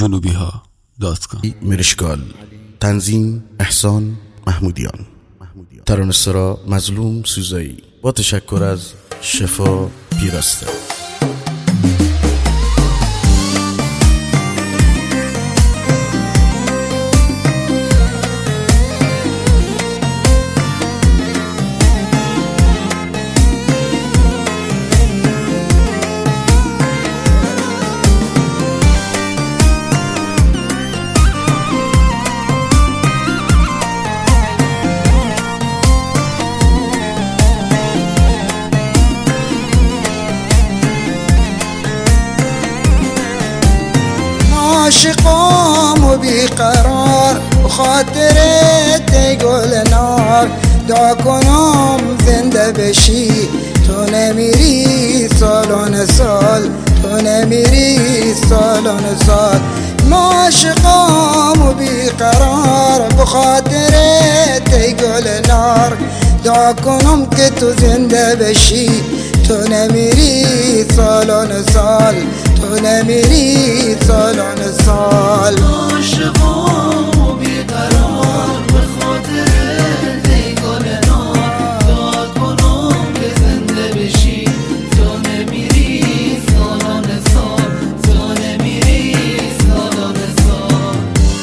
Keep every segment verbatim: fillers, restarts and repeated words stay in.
جنوبی ها دات کام. مرشکال. تنظیم احسان محمودیان. ترانه‌سرا مظلوم سوزایی. با تشکر از شفا پیرسته. عاشقام و بیقرار بخاطرت گل نار دعا کنم زنده بشی تو نمیری سالان سال تو نمیری سالان سال ما عاشقام و بیقرار بخاطرت گل نار دعا کنم که تو زنده بشی تو نمیری سالان سال تو نمیری سالان سال عاشقام و بیقرار به خاطر گل نار دعا کنم که زنده بشی تو نمیری سالان سال تو نمیری سالان سال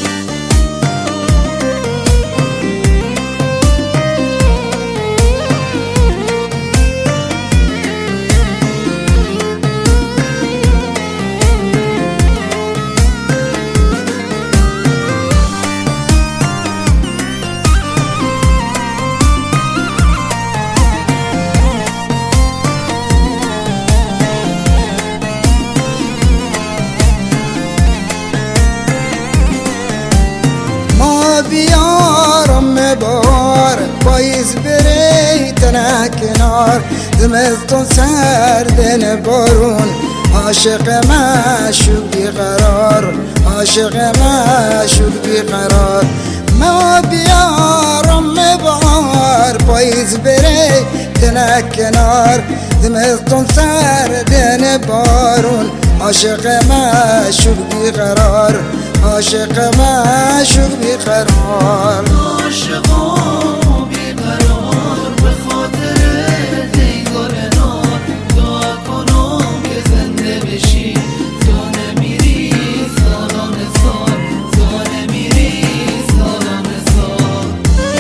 بیارم بار پاییز بری تنه کنار زمستون سردن بارون عاشق معشوق بیقرار عاشق معشوق بیقرار ما بیارم بار پاییز بری تنه کنار زمستون سردن بارون عاشق معشوق بیقرار عاشق معشوق بیقرار عاشقام بیقرار به خاطر گل نار دعا کنم که زنده بشی تو نمیری سالان سال تو نمیری سالان سال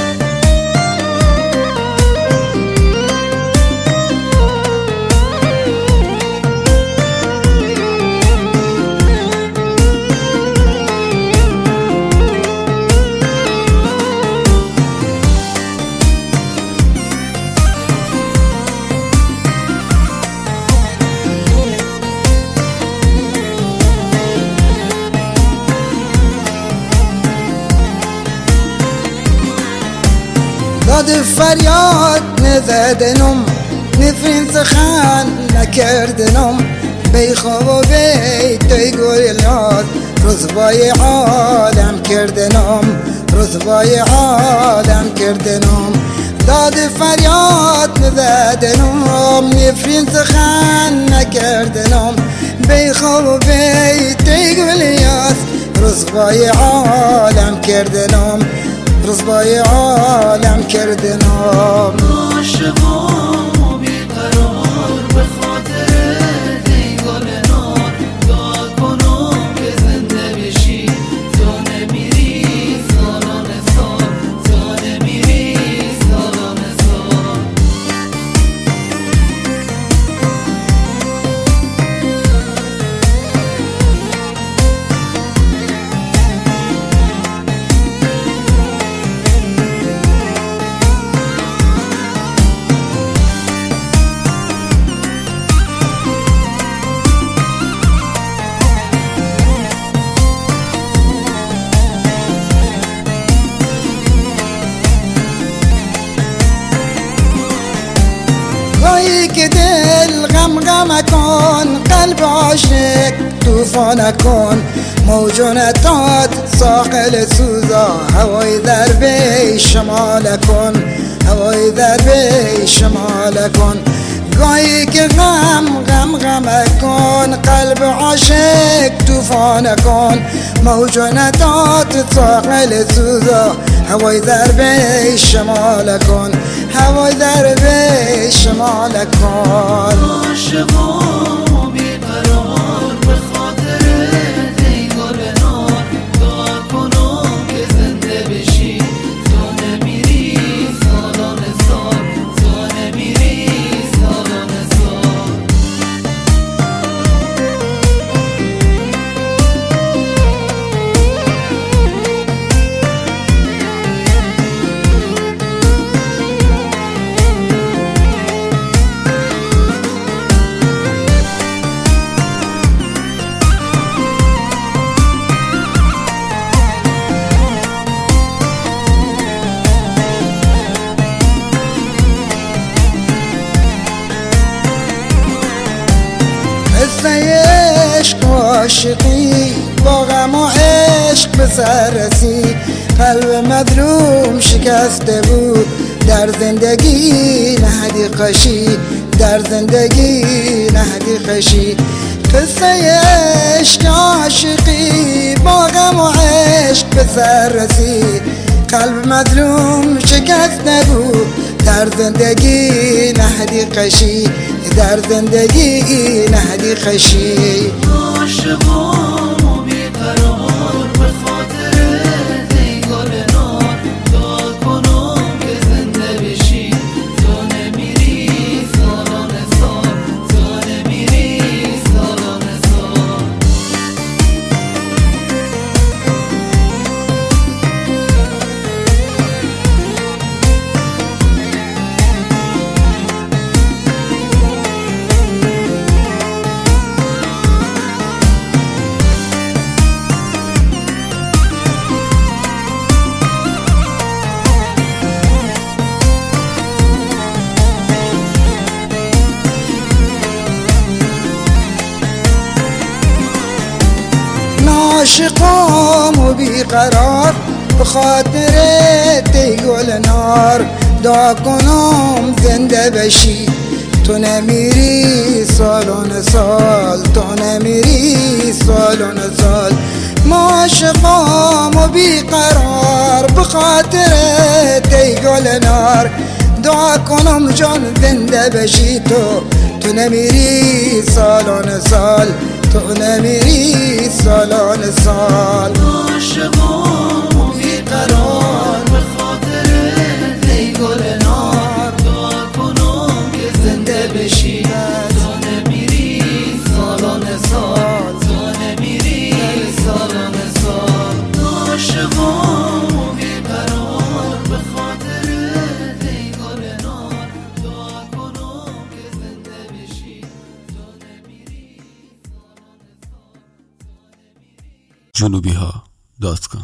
داد فریاد نزدنم نفرین سخن نکردنم بی خواب و بی توی گل یاد رسوای عالم کردنم رسوای عالم کردنم داد فریاد نزدنم نفرین سخن نکردنم بی خواب و بی توی گل یاد رسوای عالم کردنم رسوای عالم کردنم عاشقام و بیقرار به خاطر گل نار دعا کنم که زنده بشی تو نمیری سالان سال تو نمیری سالان سال گاهی که دل غم غم کن قلب عاشق توفان کن موجونتات ساحل سوزا هوای دربه شمال کن هوای دربه شمال کن گاهی که غم غم غم کن قلب عاشق توفان کن موج نداد ساحل سوزا هوای ضربه شمال کن هوای ضربه شمال کن عاشقام بیقرار به خاطر ای گل نار دعا کنم که زنده بشی تو نمیری سالان سال تو نمیری سالان سال قصه عشق و عاشقی با غم و عشق به سر رسید قلب مظلوم شکسته بود در زندگی نهدی خشی در زندگی نهدی خشی قصه عشق و عاشقی با غم و عشق به سر رسید قلب مظلوم شکسته بود در زندگی نهدی خشی در زندگی نهدی خشی عاشقام بیقرار به خاطر ای گل نار دعا کنم که زنده بشی تو نمیری سالان سال تو نمیری سالان سال عاشقام و بیقرار به خاطر تی گل نار دعا کنم زنده بشی تو نمیری سالون سال تو نمیری سالون سال ما عاشقام و بیقرار به خاطر تی گل نار دعا کنم جان زنده بشی تو تو نمیری سالون سال تو نمیری سالان سال عاشقام بیقرار به خاطر ای گل نار دعا کنم که زنده بشی تو نمیری سالان سال تو نمیری سالان سال عاشقام بیقرار به خاطر ای گل نار دعا کنم که زنده بشی تو نمیری جنوبی ها دات کام